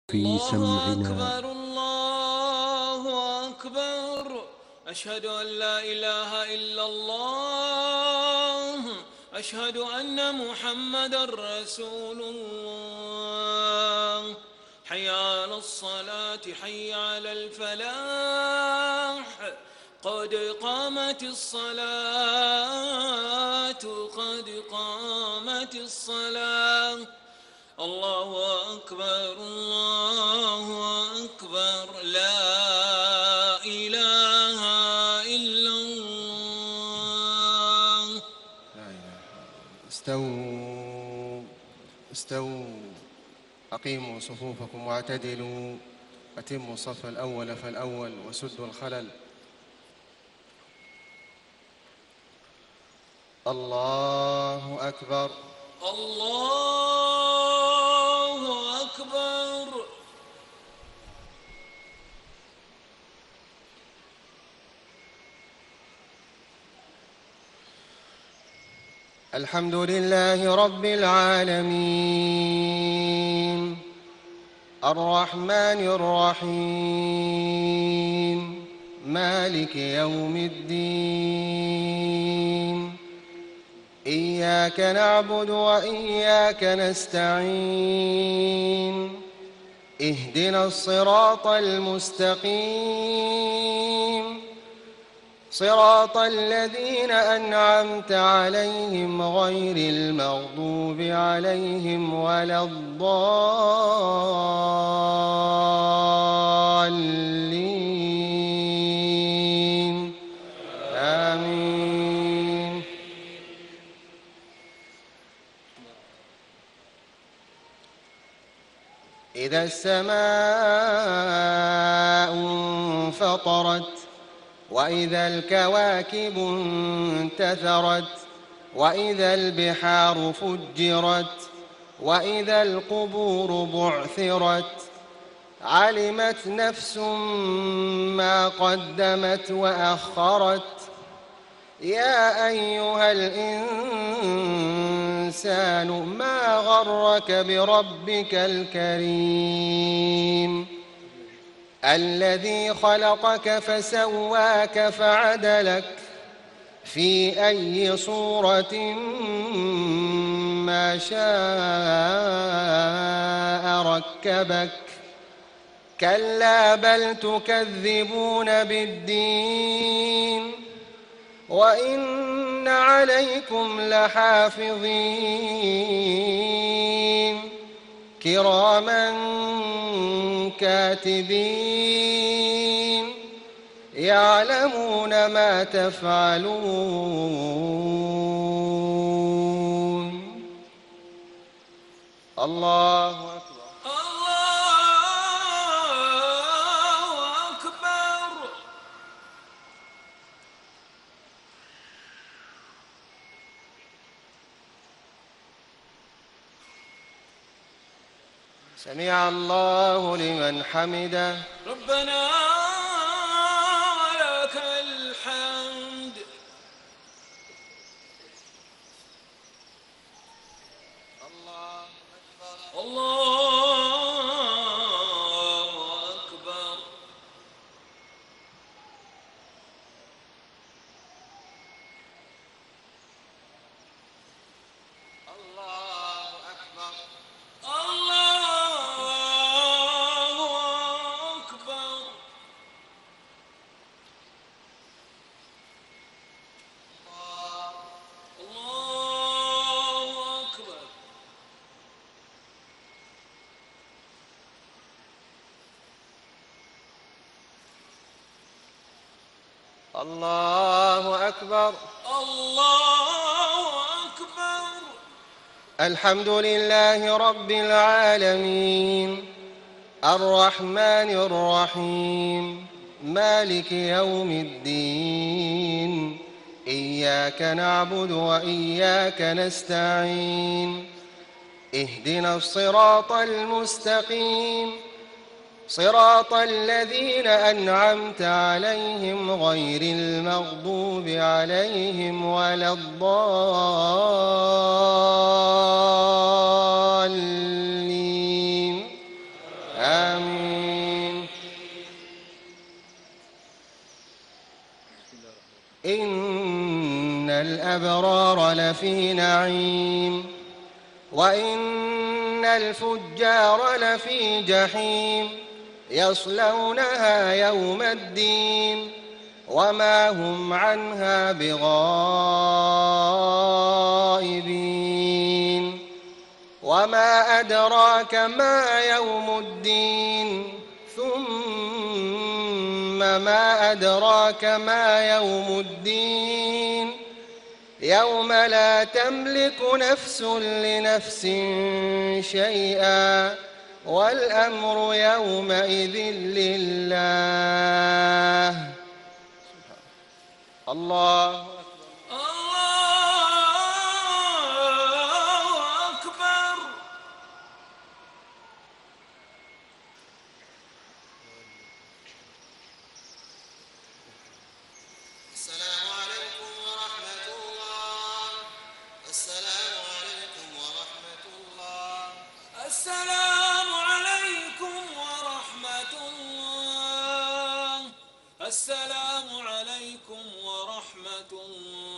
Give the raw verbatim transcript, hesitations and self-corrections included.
في الله سمعنا. أكبر الله أكبر أشهد أن لا إله إلا الله أشهد أن محمدًا رسول الله حي على الصلاة حي على الفلاح قد قامت الصلاة قد قامت الصلاة الله أكبر الله أكبر لا إله إلا الله. لا إله. استووا استووا أقيموا صفوفكم واعتدلوا، أتموا الصف الأول فالأول وسدوا الخلل. الله أكبر الله أكبر. الحمد لله رب العالمين الرحمن الرحيم مالك يوم الدين إياك نعبد وإياك نستعين اهدنا الصراط المستقيم صراط الذين أنعمت عليهم غير المغضوب عليهم ولا الضالين آمين. إذا السماء انفطرت وإذا الكواكب انتثرت وإذا البحار فجرت وإذا القبور بعثرت علمت نفس ما قدمت وأخرت يا أيها الإنسان ما غرك بربك الكريم الذي خلقك فسواك فعدلك في أي صورة ما شاء ركبك كلا بل تكذبون بالدين وإن عليكم لحافظين كراما كاتبين يعلمون ما تفعلون. الله أكبر الله أكبر. سمع الله لمن حمده ربنا ولك الحمد. الله أكبر الله أكبر. الله أكبر الله أكبر. الله أكبر. الله أكبر الله أكبر. الحمد لله رب العالمين الرحمن الرحيم مالك يوم الدين إياك نعبد وإياك نستعين اهدنا الصراط المستقيم صراط الذين أنعمت عليهم غير المغضوب عليهم ولا الضالين آمين. إن الأبرار لفي نعيم وإن الفجار لفي جحيم يصلونها يوم الدين وما هم عنها بغائبين. وما أدراك ما يوم الدين ثم ما أدراك ما يوم الدين يوم لا تملك نفس لنفس شيئا والأمر يومئذ لله. الله أكبر. السلام عليكم ورحمة الله. السلام عليكم ورحمة الله. السلام عليكم ورحمة الله. السلام عليكم ورحمة الله.